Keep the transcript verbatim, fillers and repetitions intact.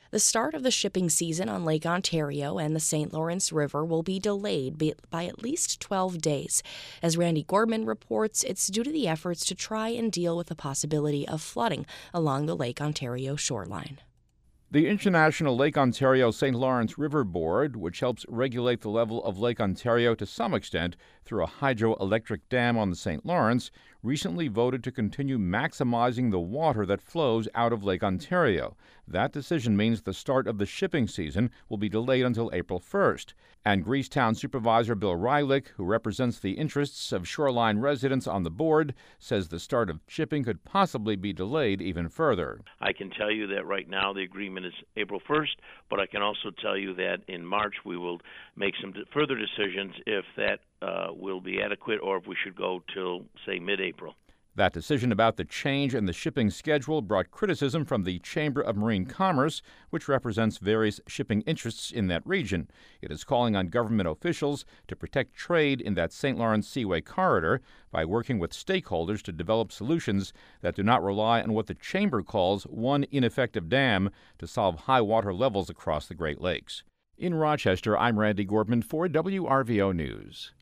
The start of the shipping season on Lake Ontario and the Saint Lawrence River will be delayed by at least twelve days. As Randy Gordman reports, it's due to the efforts to try and deal with the possibility of flooding along the Lake Ontario shoreline. The International Lake Ontario Saint Lawrence River Board, which helps regulate the level of Lake Ontario to some extent through a hydroelectric dam on the Saint Lawrence, recently voted to continue maximizing the water that flows out of Lake Ontario. That decision means the start of the shipping season will be delayed until April first. And Greecetown Supervisor Bill Rylick, who represents the interests of shoreline residents on the board, says the start of shipping could possibly be delayed even further. I can tell you that right now the agreement is April first, but I can also tell you that in March we will make some further decisions if that uh, will be adequate or if we should go till, say, mid-April. That decision about the change in the shipping schedule brought criticism from the Chamber of Marine Commerce, which represents various shipping interests in that region. It is calling on government officials to protect trade in that Saint Lawrence Seaway corridor by working with stakeholders to develop solutions that do not rely on what the Chamber calls one ineffective dam to solve high water levels across the Great Lakes. In Rochester, I'm Randy Gordman for W R V O News.